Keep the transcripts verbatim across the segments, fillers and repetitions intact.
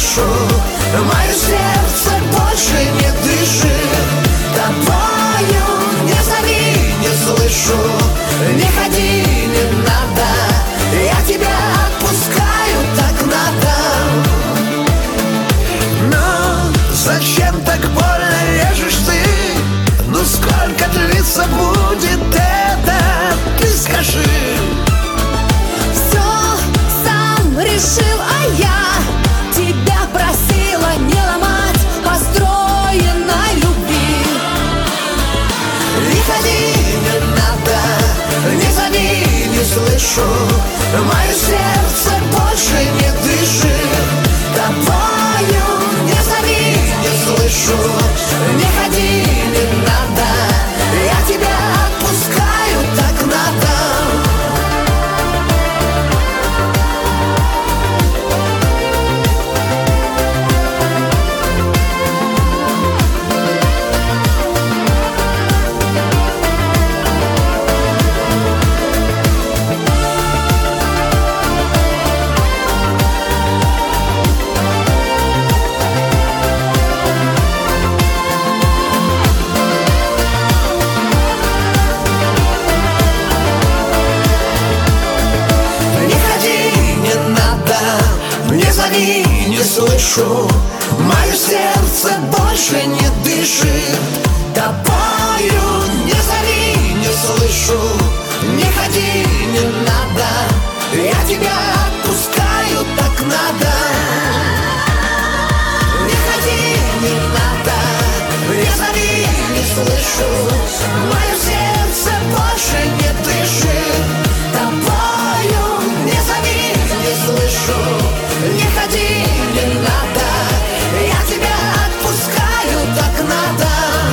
слышу. Мое сердце больше не дышит тобою. Не зови, не слышу. Не ходи, не надо. Я тебя отпускаю, так надо. Но зачем так больно режешь ты? Ну сколько длиться будет это? Ты скажи. Все сам решил, а я тебя просила не ломать построенной любви. Не ходи, не надо. Не зови, не слышу. Мое сердце больше не дышит тобою. Не зови, не слышу. Не ходи, не надо. Я тебя отпускаю, так надо. Не слышу, мое сердце больше не дышит тобою. Не зови, не слышу. Не ходи, не надо. Я тебя отпускаю, так надо. Не ходи, не надо. Не зови, не слышу. Мое сердце больше не дышит тобою. Не зови, не слышу. Не ходи, не надо. Я тебя отпускаю, так надо.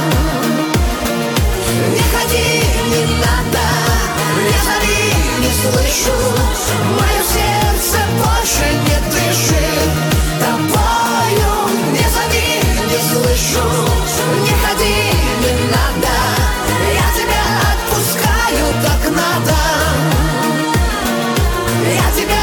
Не ходи, не надо. Не зови, не слышу. Мое сердце больше не дышит тобою. Не зови, не слышу. Не ходи, не надо. Я тебя отпускаю, так надо. Я тебя